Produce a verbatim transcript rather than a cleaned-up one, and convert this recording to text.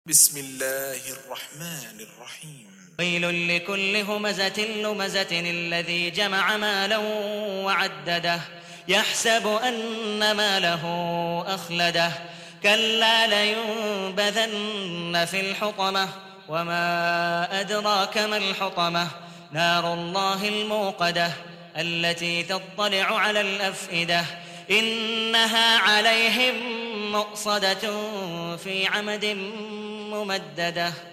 بسم الله الرحمن الرحيم ويل لكل همزة لمزة الذي جمع مالا وعدده يحسب أن ماله أخلده كلا لينبذن في الحطمة وما أدراك ما الحطمة نار الله الموقدة التي تطلع على الأفئدة إنها عليهم مؤصدة في عمد ممددة.